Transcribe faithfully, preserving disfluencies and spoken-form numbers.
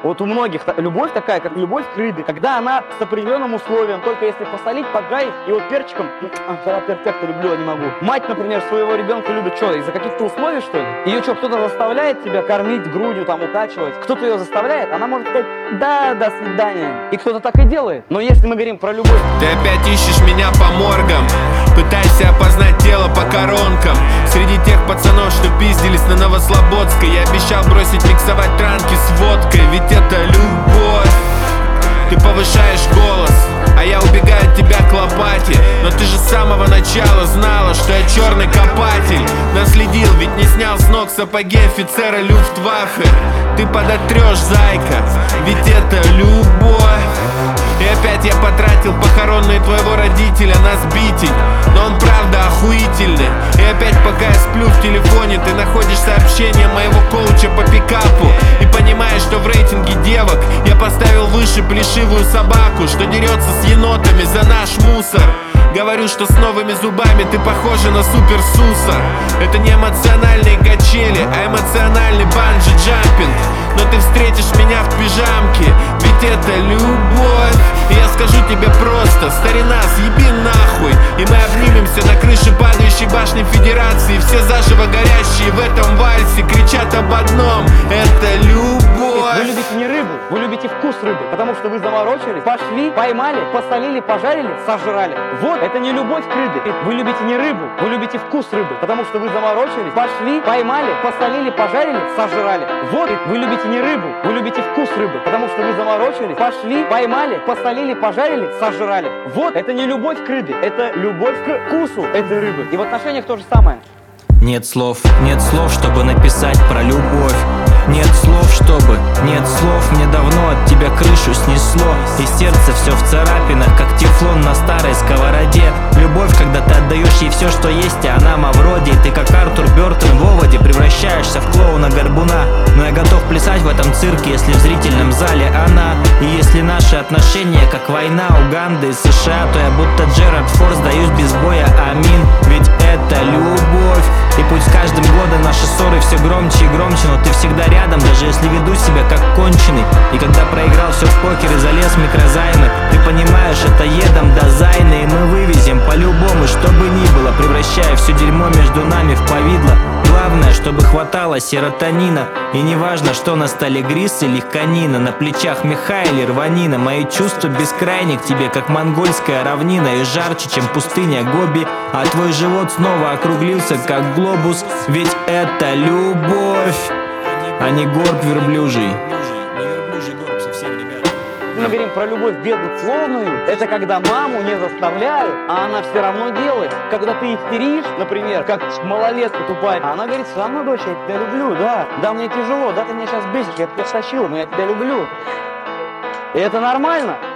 Вот у многих любовь такая, как любовь к рыбе, когда она с определенным условием, только если посолить, поджарить, и вот перчиком, а, перфекто люблю, а не могу. Мать, например, своего ребенка любит что, из-за каких-то условий, что ли? Ее что, кто-то заставляет тебя кормить грудью, там, укачивать? Кто-то ее заставляет, она может сказать, да, до свидания. И кто-то так и делает. Но если мы говорим про любовь... Ты опять ищешь меня по моргам, пытаешься опознать тело по коронкам. Среди тех пацанов, что пиздились на Новослободской, я обещал бросить миксовать транки с водкой, ведь это любовь. Ты повышаешь голос, а я убегаю от тебя к лопате. Но ты же с самого начала знала, что я черный копатель. Наследил, ведь не снял с ног сапоги офицера Люфтваффе. Ты подотрешь, зайка, ведь это любовь. И опять я потратил похоронные твоего родителя на сбитень, но он правда охуительный. И опять пока я сплю в телефоне, ты находишь сообщение моего коуча по пикапу и понимаешь, что в рейтинге девок я поставил выше плешивую собаку, что дерется с енотами за наш мусор. Говорю, что с новыми зубами ты похожа на Супер Суса. Это не эмоциональные качели, а эмоциональный банджи-джампинг. Но ты встретишь меня в пижамке, ведь это любовь. И я скажу тебе просто, старина, съеби нахуй. И мы обнимемся на крыше падающей башни Федерации. Все заживо горящие в этом вальсе кричат об одном: это любовь. Вы любите не рыбу, вы любите вкус рыбы, потому что вы заморочились, пошли, поймали, посолили, пожарили, сожрали. Вот, это не любовь к рыбе. Вы любите не рыбу, вы любите вкус рыбы, потому что вы заморочились, пошли, поймали, посолили, пожарили, сожрали. Вот, вы любите не рыбу, вы любите вкус рыбы, потому что вы заморочились, пошли, поймали, посолили, пожарили, сожрали. Вот, это не любовь к рыбе, это любовь к вкусу этой рыбы. И в отношениях то же самое. Нет слов, нет слов, чтобы написать про любовь. Нет слов, чтобы, нет слов, мне давно от тебя крышу снесло. И сердце все в царапинах, как тефлон на старой сковороде. Любовь, когда ты отдаешь ей все, что есть, а она мавроди. Ты как Артур Бёртон в оводе превращаешься в клоуна-горбуна. Но я готов плясать в этом цирке, если в зрительном зале она. И если наши отношения как война Уганды и США, то я будто Джерард Форд сдаюсь без боя, амин. Ведь это любовь. И пусть с каждым годом наши ссоры все громче и громче, но ты всегда рядом, даже если веду себя как конченый. И когда проиграл все в покер и залез в микрозаймы, ты понимаешь, это едом до Зайна. И мы вывезем по-любому, что бы ни было, превращая все дерьмо между нами в повидло. Главное, чтобы хватало серотонина. И не важно, что на столе грис или конина, на плечах меха или рванина. Мои чувства бескрайни к тебе, как монгольская равнина, и жарче, чем пустыня Гоби. А твой живот снова округлился, как глобус. Ведь это любовь, а не горб верблюжий. Мы говорим про любовь безусловную. Это когда маму не заставляют, а она все равно делает. Когда ты истеришь, например, как малолетка тупая, а она говорит: все равно, дочь, я тебя люблю, да. Да, мне тяжело, да, ты меня сейчас бесишь, я тебя стащила, но я тебя люблю. И это нормально.